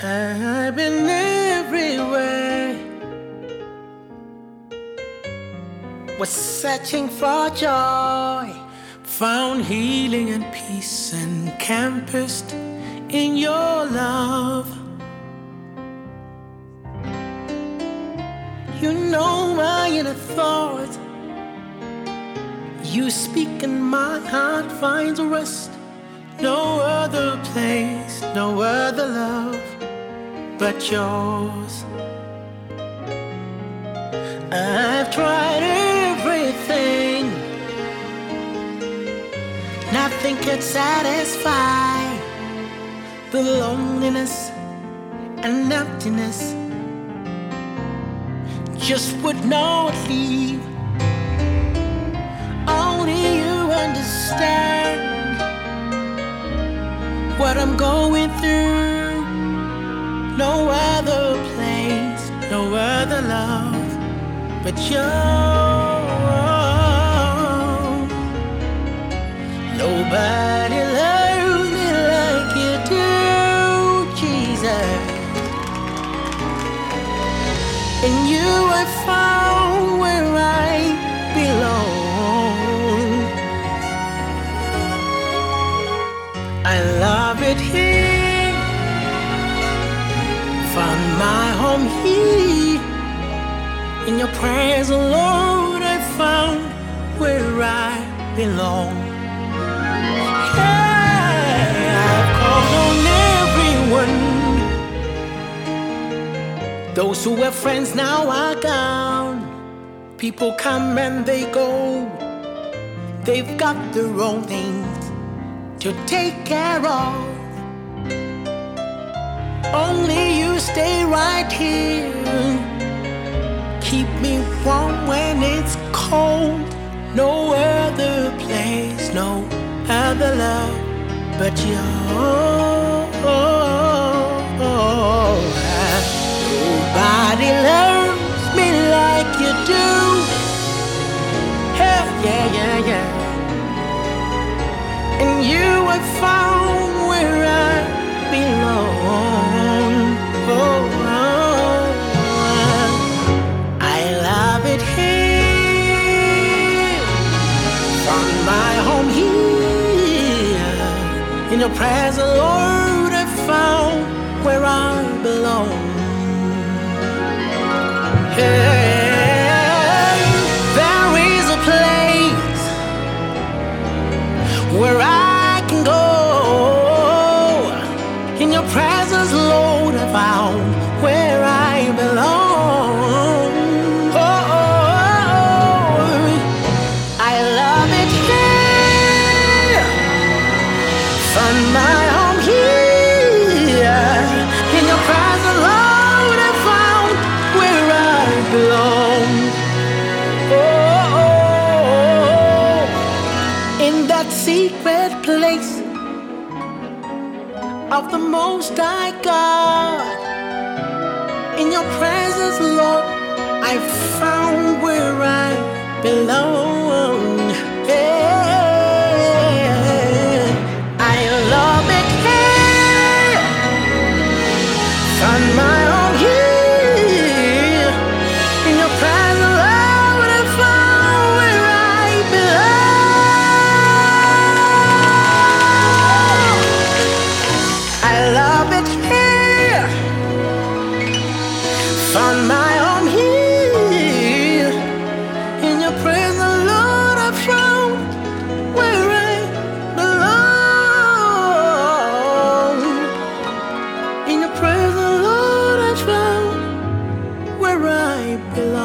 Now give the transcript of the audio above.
I've been everywhere, was searching for joy, found healing and peace encompassed in your love. You know my inner thoughts. You speak and my heart finds rest. No other place, no other love but yours. I've tried everything, nothing could satisfy the loneliness and emptiness. Just would not leave. Only you understand what I'm going through. No other place, no other love but yours. Nobody loves me like you do, Jesus. In you I found where I belong. I love it here, found my home here. In your presence, Lord, I found where I belong. Hey, I've called on everyone. Those who were friends now are gone. People come and they go. They've got their own things to take care of. Only you stay right here. Keep me warm when it's cold. No other place, no other love but yours. Nobody loves me like you do. Hey, yeah, yeah, yeah. In you I found where I belong. Oh, I love it here. Found my home here. In your presence, Lord, I found where I belong. Hey, there is a place where I can go. In your presence, Lord, I found where I belong. Oh, I love it here. Found my home here. In your presence, Lord, I found where I belong. Oh, in that secret place of the Most High God, in your presence, Lord, I found where I belong. Yeah, I love it here. Found my own here. In your presence, Lord, I found where I belong. I love it here. Found my home here. In your presence, Lord, I found where I belong. In your presence, Lord, I found where I belong.